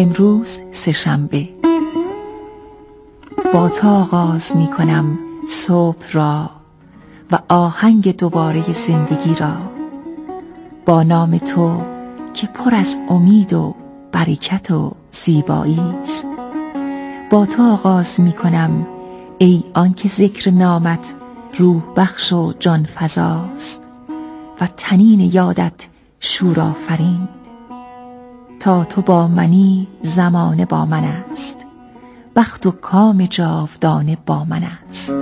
امروز سه‌شنبه. با تو آغاز می کنم صبح را و آهنگ دوباره زندگی را، با نام تو که پر از امید و برکت و زیبایی است. با تو آغاز می کنم ای آن که ذکر نامت روح بخش و جان فزاست و تنین یادت شورآفرین. تا تو با منی زمانه با من است، بخت و کام جاودانه با من است.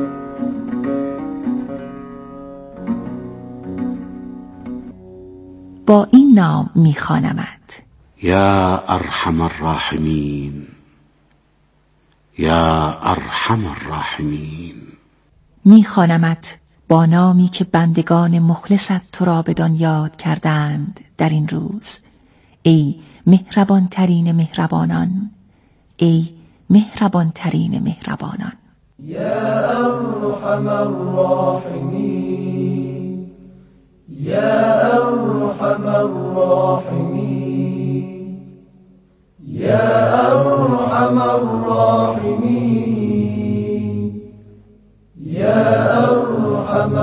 با این نام می‌خوانمت: یا ارحم الراحمین، یا ارحم الراحمین. می‌خوانمت با نامی که بندگان مخلصت تو را بدان یاد کردند در این روز. ای مهربان ترین مهربانان، ای مهربان ترین مهربانان. یا ارحم الراحمین، یا ارحم الراحمین، یا ارحم الراحمین، یا ارحم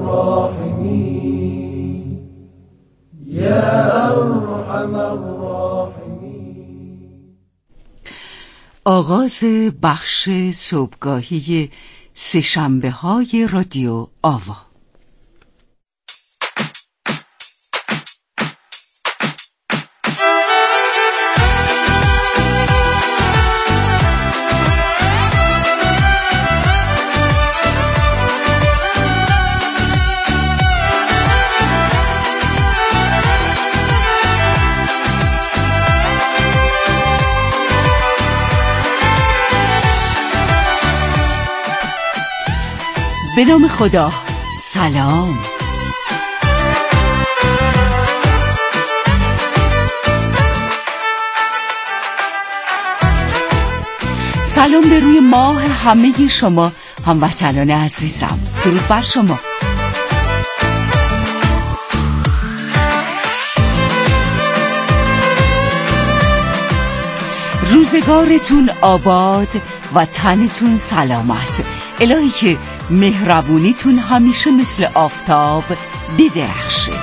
الراحمین، یا ارحم الراحمین. آغاز بخش صبحگاهی سه‌شنبه‌های رادیو آوا. به نام خدا. سلام. سلام به روی ماه همه شما هموطنان عزیزم. درود بر شما. روزگارتون آباد و تنتون سلامت. الهی که مهربونیتون همیشه مثل آفتاب بدرخشه.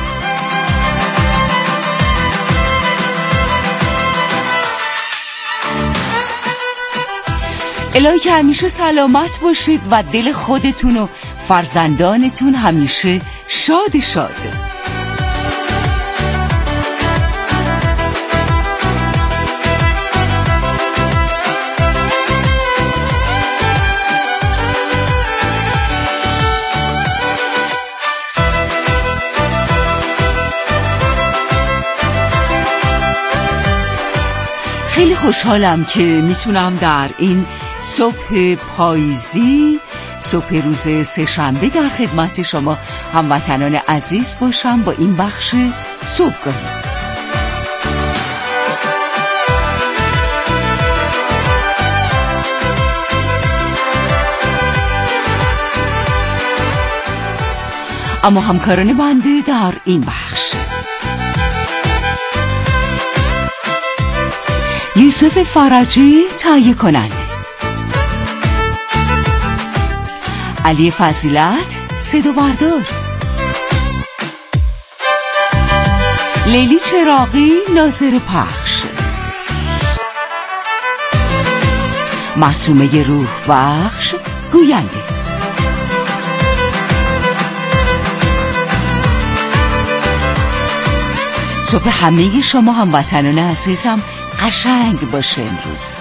الهی که همیشه سلامت باشید و دل خودتون و فرزندانتون همیشه شاد شاده. خیلی خوشحالم که میتونم در این صبح پاییزی، صبح روز سه‌شنبه، در خدمت شما هموطنان عزیز باشم با این بخش صبحگاهی. اما همکاران بنده در این بخش: یوسف فرجی تهیه کننده، علی فضیلت صدا بردار، لیلی چراغی ناظر پخش، معصومه روح بخش گوینده. صبح همه شما هموطنان عزیزم قشنگ باشه امروز.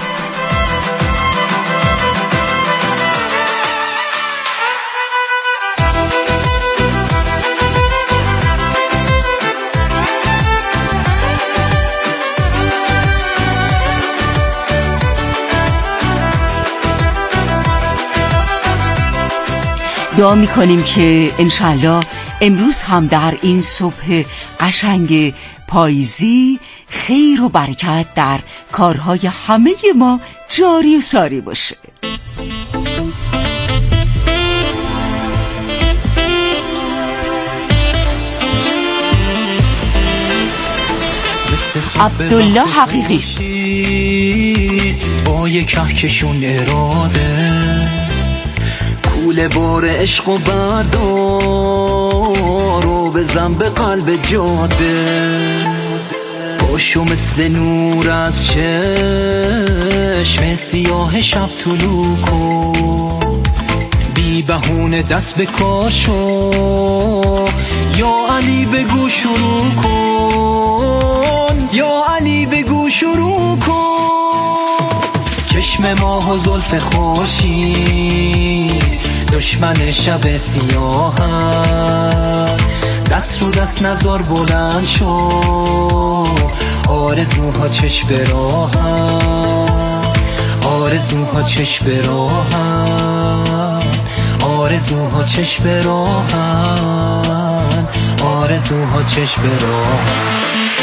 دعا میکنیم که انشالله امروز هم در این صبح قشنگ پاییزی خیر و برکت در کارهای همه ما جاری و ساری باشه. مثل عبدالله حقیقی. با یک کهکشون اراده کوله بار عشق و بردار رو بزن به قلب جاده، باشو مثل نور از چشم سیاه شب طلوع کن، بی بهونه دست به کار شو، یا علی بگو شروع کن، یا علی بگو شروع کن. چشم ماه و زلف خورشید دشمن شب سیاه، دست رو دست نزار بلند شو، آرزوها چشم به راهم، آرزوها چشم به راهم، آرزوها چشم به راهم، آرزوها چشم به راهم.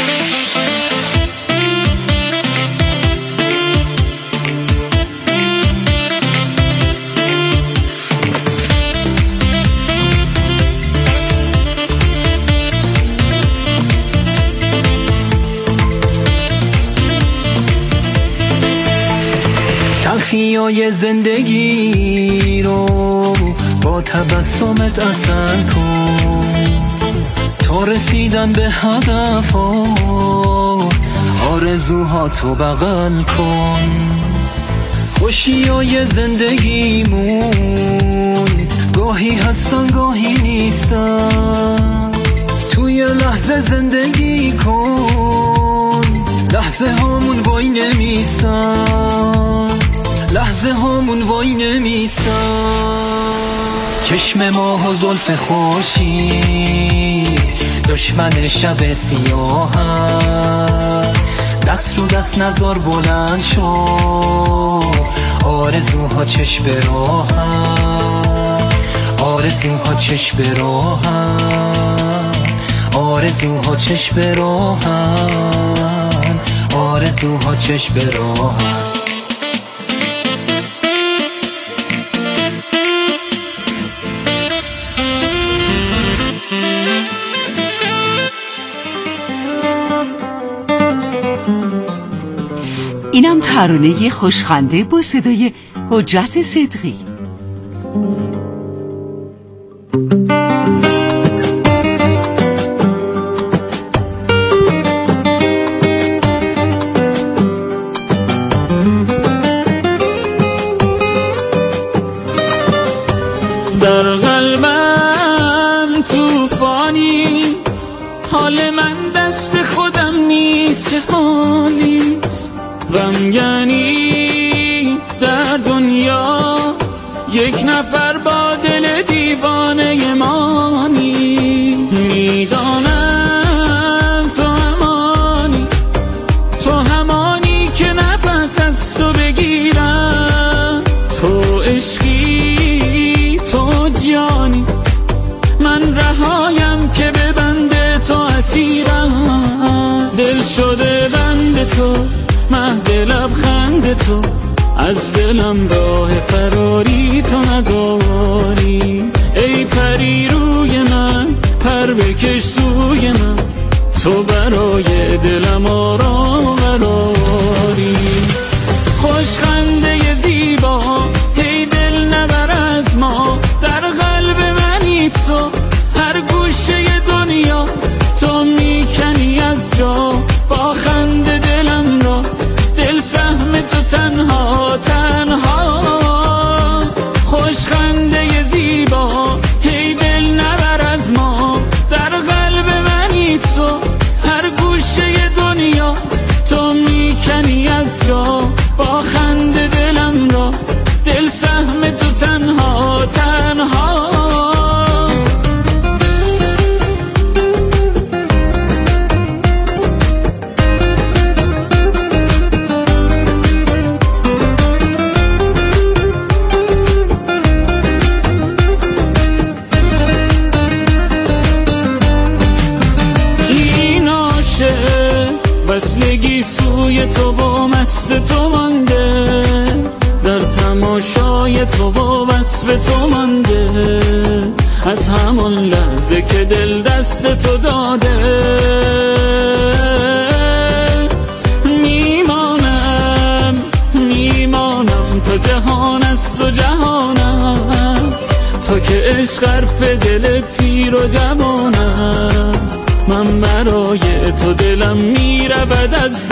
تلخیای زندگی رو با تبسمت اصل کن، تا رسیدن به هدف آرزوها تو بغل کن. خوشیای زندگیمون گاهی هستن گاهی نیستن، توی لحظه زندگی کن، لحظه هامون وای نمیستن، لحظه هامون وای نمیستن. چشم ماه و زلف خورشید دشمن شب سیاه، دست رو دست نزار بلند شو، آرزوها چشم به راهم، آرزوها چشم به راهم، آرزوها چشم به راهم، آرزوها چشم به راهم. اینم ترانه خوشخنده با صدای حجت صدقی. در قلبم توفانی، حال من دست خودم نیست، چه حالیست غمگینی در دنیا، یک نفر با دل دیوانه مانی. میدانم تو همانی، تو همانی که نفس از تو بگیرم، تو عشقی تو جانی، من رهایم که به بند تو اسیرم. دل شده بند تو، مهد لبخند تو، از دلم راه فراری تو نداری. ای پری روی من، پر بکش سوی من، تو برای دلم آرام و قراری. خوشخنده زیبا، هی دل نبر از ما، در قلب منی تو، هر گوشه دنیا تو میکنی از جا، با خنده دلم را، دل سهم تو تنها تنها. خوشخنده زیبا، هی دل نبر از ما، در قلب منی تو، هر گوشه دنیا تو میکنی از جا، با خنده دلم را، دل سهم تو تنها تنها. وصلگی سوی تو و مست تو مانده، در تماشای تو و وصف تو مانده، از همون لحظه که دل دست تو داده. دل پیر و جوان است، من برای تو دلم میرود از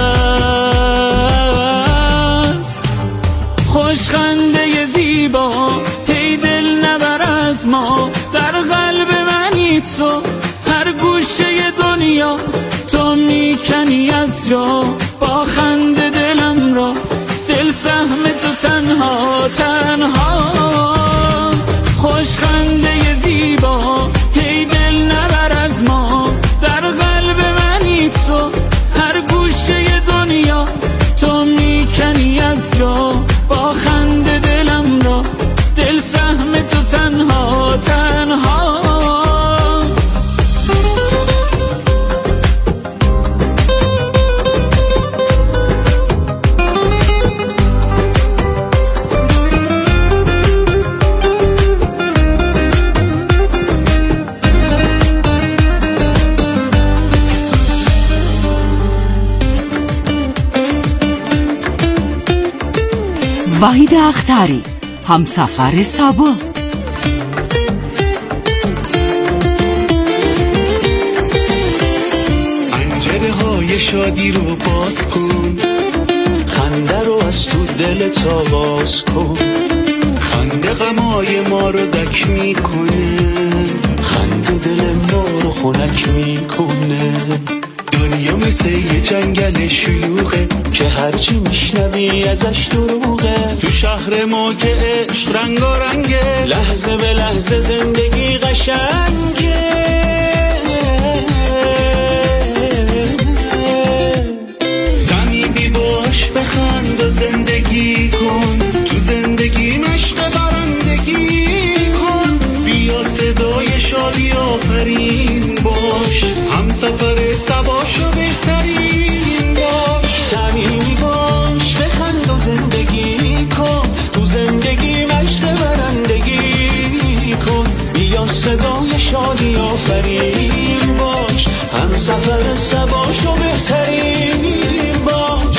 دست. خوشخنده زیبا هی دل نبر از ما، در قلب منی تو، هر گوشه دنیا تو میکنی از جا. با خنده دلم را دل سهم تو تنها تنها. خوشخنده زیبا هی دل نبر از ما، در قلب منی تو، هر گوشه دنیا تو میکنی از جا. با خنده دلم را دل سهم تو تنها تنها. وحید اختری، همسفر صبا. پنجره های شادی رو باز کن، خنده رو از تو دلت آواز کن. خنده غمای ما رو دک میکنه، خنده دل ما رو خنک میکنه. دنیا مثل یه جنگل شلوغه که هرچی میشنوی ازش دروغه. تو شهر ما که عشق رنگارنگه، لحظه به لحظه زندگی قشنگه. صمیمی باش بخند و زندگی کن، تو زندگی مشق برندگی کن. بیا صدای شادی آفرین باش، همسفر صباشو بهترین باش. صمیمی باش بخند و زندگی کن، تو زندگی مشق برندگی کن. بیا صدای شادی آفرین باش، همسفر صباشو بهترین باش.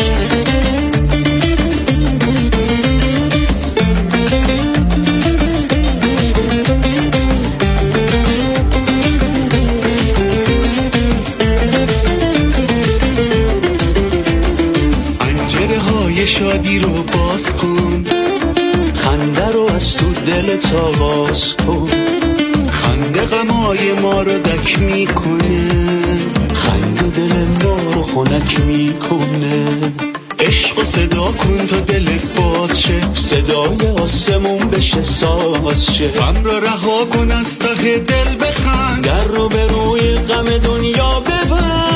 شادی رو باز کن، خنده رو از تو دلت آواز کن. خنده غمای ما رو دک میکنه، خنده دل ما رو خنک میکنه. عشق و صدا کن تا دلت باز شه، صدای آسمون بشه ساز شه. غم رو رها کن از ته دل بخند، در رو به روی غم دنیا ببند.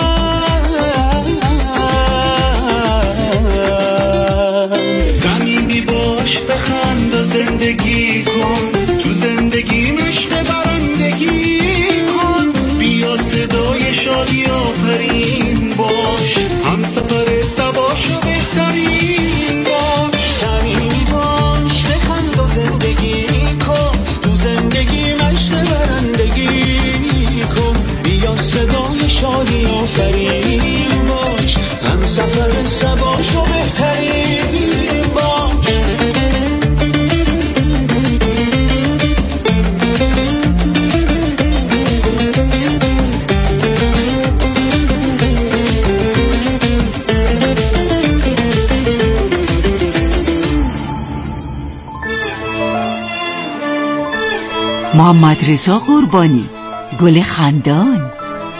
صمیمی باش بخند و زندگی کن، تو زندگی مشق برندگی کن. بیا صدای شادی آفرین باش، همسفر صباشو بهترین باش. صمیمی باش بخند و زندگی کن، تو زندگی مشق برندگی کن. بیا صدای شادی آفرین باش، همسفر صباشو بهترین باش. محمد رضا قربانی، گل خندان.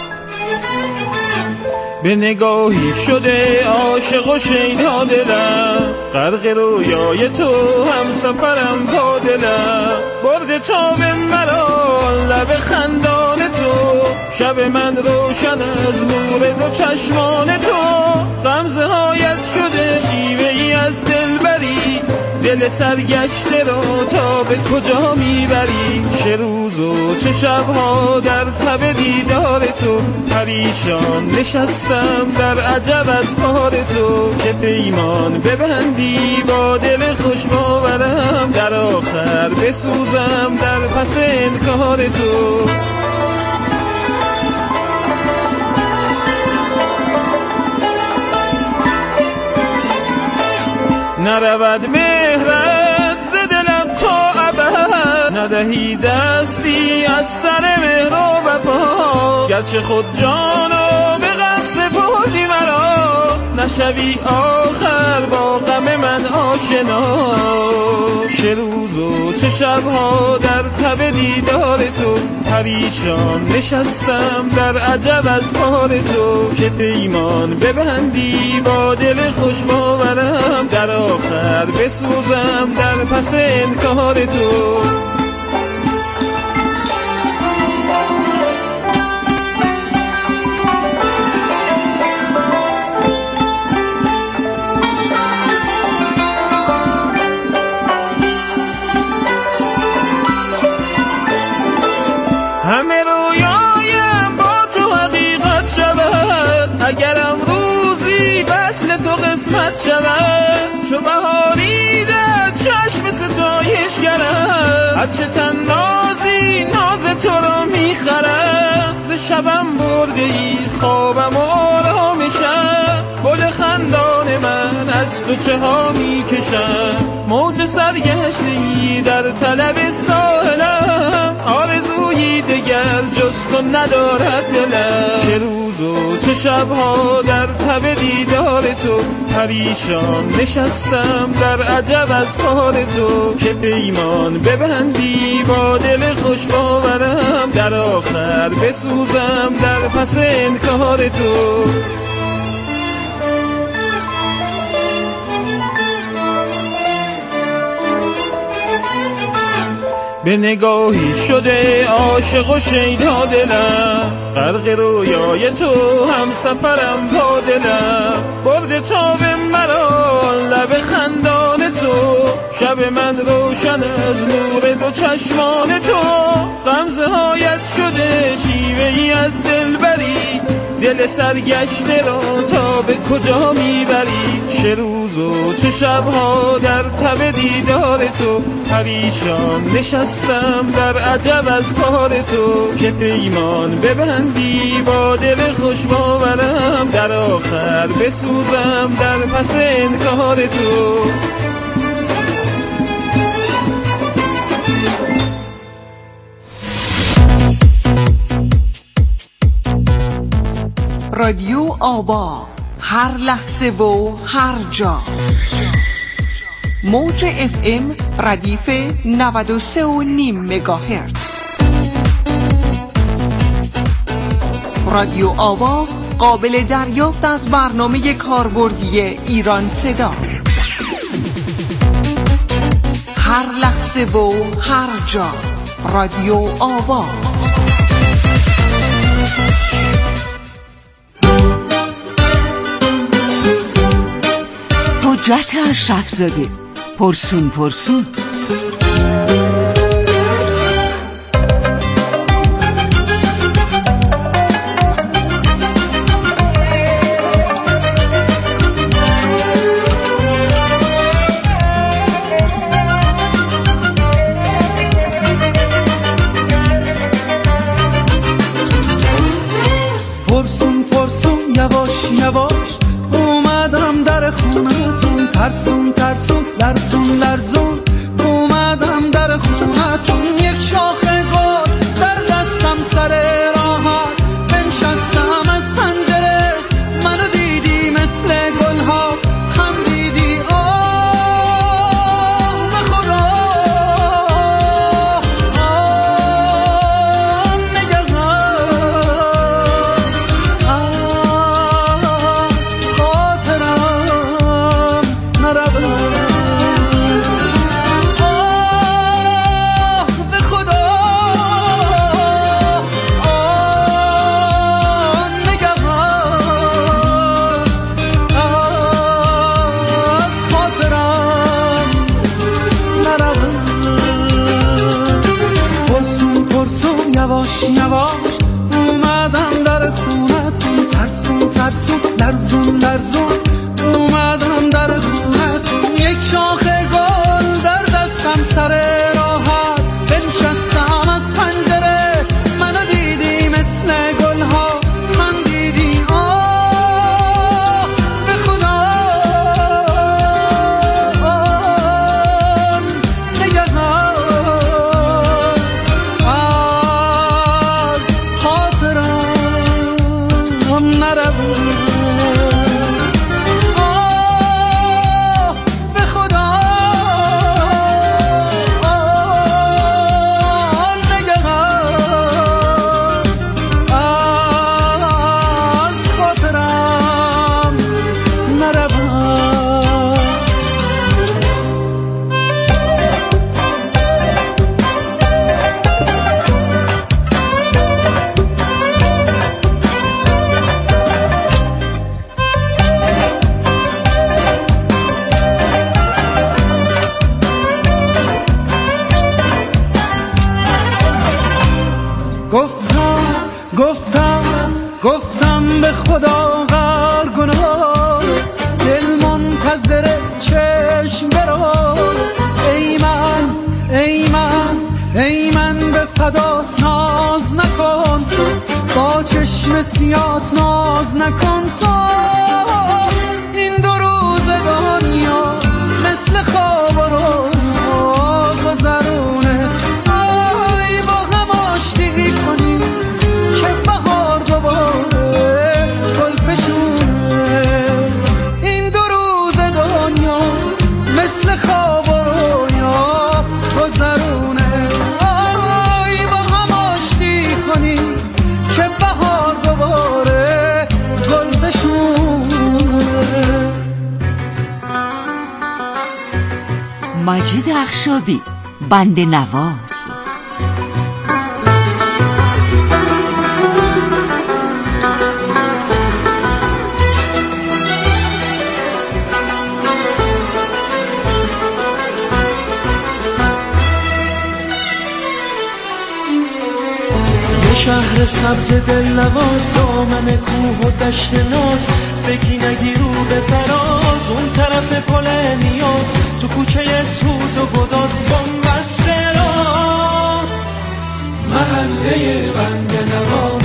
به نگاهی شده عاشق و شیدا دلم، غرق رویای تو همسفرم با دلم. برد تا به مرا لب خندان تو، شب من روشن از نور دو چشمان تو. غمزه هایت شده شیوه ای از دلبری، دل سرگشته رو تا به کجا میبری. چه روز و چه شبها در تب دیدار تو، پریشان نشستم در عجب از کار تو. که پیمان ببندی با دل خوش باورم، در آخر بسوزم در پس انکار تو. نرود مهرت ز دلم تا ابد، ندهی دستی از سر مهر و وفا، گرچه خود جانو به غم سپردی مرا، نشوی آخر با غم من آشنا. چه روز و چه شبها در تب دیدار تو، پریشان نشستم در عجب از کار تو، که پیمان ببندی با دل خوش باورم، در آخر بسوزم در پس انکار تو. همه رویایم با تو حقیقت شود، اگرم روزی وصل تو قسمت شود. چو بهاری در چشم ستایش گرم، هرچه تن نازی ناز تو را میخرم. ز شبم برده ای خوابم و آرامشم، گل خندان من از تو چه ها میکشم. موج سرگشته‌ای در طلب ساحلم، آرزویی دگر جز تو ندارد دلم. چه روز و چه شبها در تب دیدار تو، پریشان نشستم در عجب از کار تو، که پیمان ببندی با دل خوش باورم، در آخر بسوزم در پس انکار تو. به نگاهی شده عاشق و شیدا دلم، غرق رویای تو هم سفرم با دلم. برده تاب مرا لب خندان تو، شب من روشن از نور دو چشمان تو. غمزه هایت شده شیوه ای از دلبری، دل سرگشته را تا به کجا میبری. چه روز و چه شبها در تب دیدار تو، پریشان نشستم در عجب از کار تو، که پیمان ببندی با دل خوش باورم، در آخر بسوزم در پس انکار تو. رادیو آوا، هر لحظه و هر جا. موج FM ردیف 93.5 مگاهرتز. رادیو آوا قابل دریافت از برنامه کاربردی ایران صدا. هر لحظه و هر جا. رادیو آوا. حجت اشرفزاده، پرسون پرسون. پرسون پرسون یواش یواش اومدم در خونتون، ترسون ترسون لرزون لرزون اومدم در خونتون. یک شاخه گل در دستم سر راحت بنشستم از پنجره، منو دیدی مثل گلها خندیدی. آه به خدا نگران گفتم به خدا غر گناه دل منتظر چشم برو ای من به فدات ناز نکن تو با چشم سیات ناز نکن تو این دو روز دنیا مثل خواب رو گذرونه ای با هم آشتی کنی که بهار دوباره گل فشونه این دو روز دنیا مثل خواب رو یا گذرونه ای با هم آشتی کنی که بهار دوباره گل فشونه. مجید اخشابی، بنده نواز. شهر سبز دل نواز دامن کوه و دشت ناز بگی نگیرو به فراز اون طرف پل نیاز تو کوچه سوز و گداز بنبست راز محله بنده نواز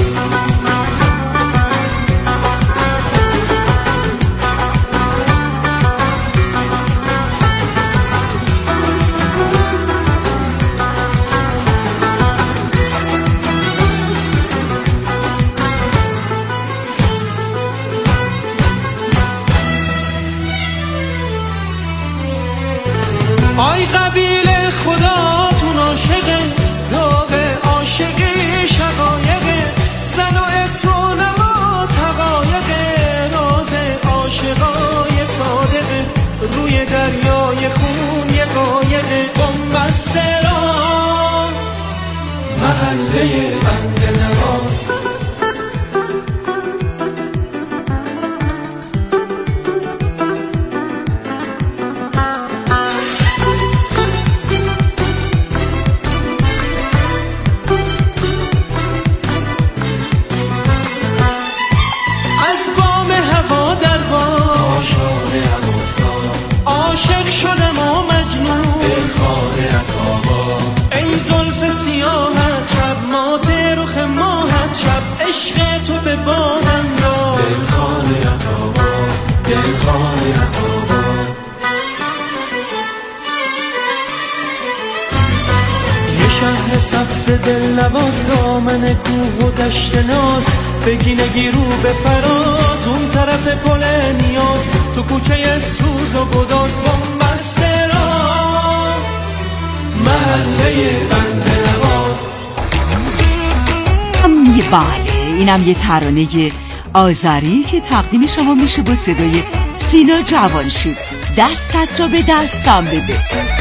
آی قبیله خداتون عاشقه داغ عاشقی شقایقه زن و عطر و نماز حقایقه راز عاشقای صادقه روی دریای خون یه قایقه بنبست راز محله بنده نواز عاشق شدم و مجنون دلخواه عطابا ای زلف سیاهت شب مات رخ ماهت شب عشق تو به بادم را دلخواه عطابا دلخواه عطابا یه شهر سبز دل نواز دامن کوه و دشت ناز بگی نگیرو به فراز اون طرف پل نیاز تو کوچه سوز و گداز بنبست راز محله بنده نواز. بله، اینم یه ترانه آذری که تقدیم شما میشه با صدای سینا جوانشیر. دستت را به دستم بده.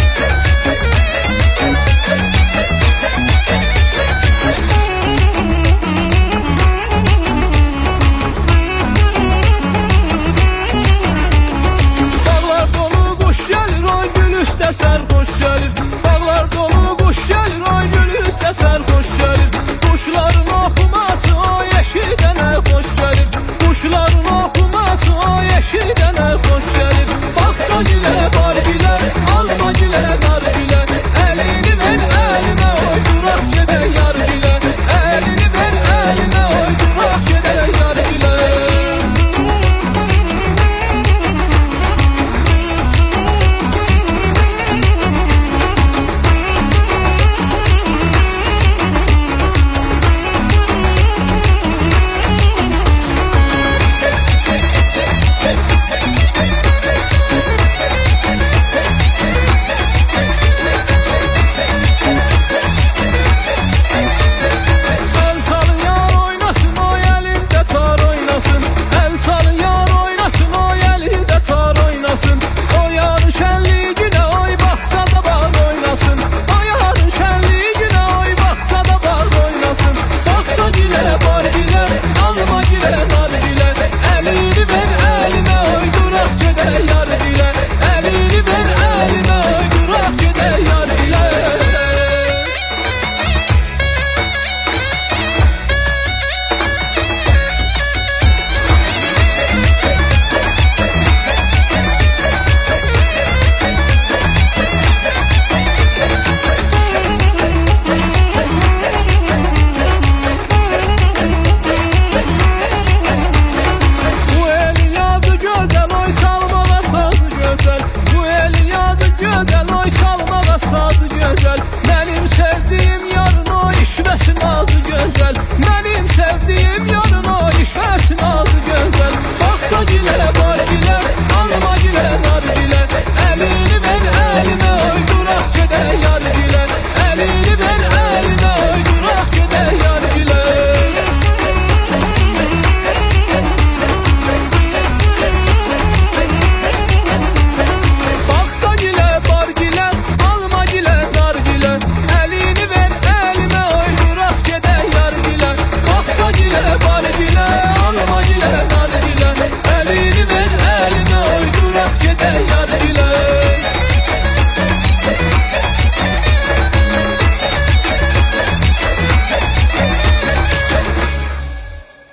Sərxoş gəlir, bağlar dolu quş gəlir, ay gül üstə sərxoş gəlir. Quşların oxuması o yeşildən xoş gəlir. Quşların oxuması o yeşildən xoş gəlir. Baxsa gilə, bar gilə, alma gilə, nar gilə. Əlini ver əlimə, oy duraq gedək yar gilə. Əlini ver əlimə, oy duraq gedək yar gilə.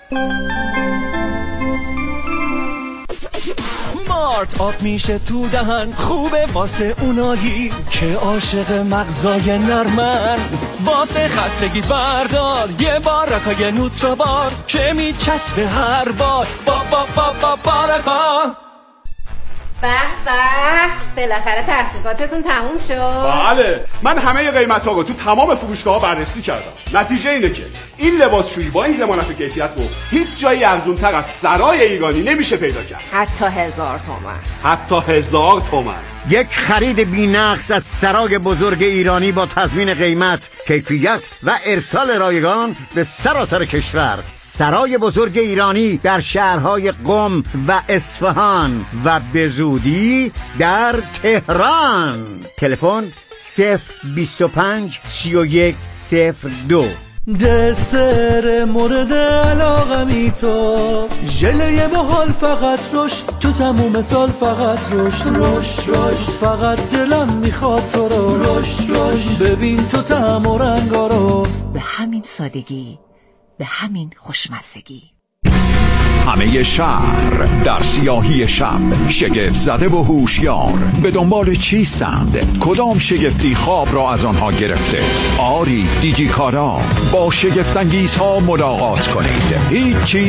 مارت آب میشه تو دهن، خوبه واسه اونایی که عاشق مغزای نرمن. واسه خستگی بردار یه بارکای نوترابار که میچسبه هر بار. بارکا. به به، بالاخره تحقیقاتتون تموم شد؟ بله، من همه قیمت‌ها رو تو تمام فروشگاه‌ها بررسی کردم. نتیجه اینه که این لباسشویی با این ضمانت کیفیت رو هیچ جایی ارزان‌تر از سرای ایرانی نمیشه پیدا کرد. حتی 1000 تومان. حتی 1000 تومان. یک خرید بی‌نقص از سرای بزرگ ایرانی با تضمین قیمت، کیفیت و ارسال رایگان به سراسر کشور. سرای بزرگ ایرانی در شهرهای قم و اصفهان و به زودی در تهران. تلفن 025 31 02. دسر مورد علاقمی تو، ژله محال فقط رشد تو تموم سال، فقط رشد فقط دلم میخواد تو رو رشد ببین تو طعم و رنگا رو. به همین سادگی، به همین خوشمزگی. همه شهر در سیاهی شب شگفت زده و هوشیار به دنبال چیستند؟ کدام شگفتی خواب را از آنها گرفته؟ آری دیجیکارا، با شگفت‌انگیزها ملاقات کنید. هیچ چیز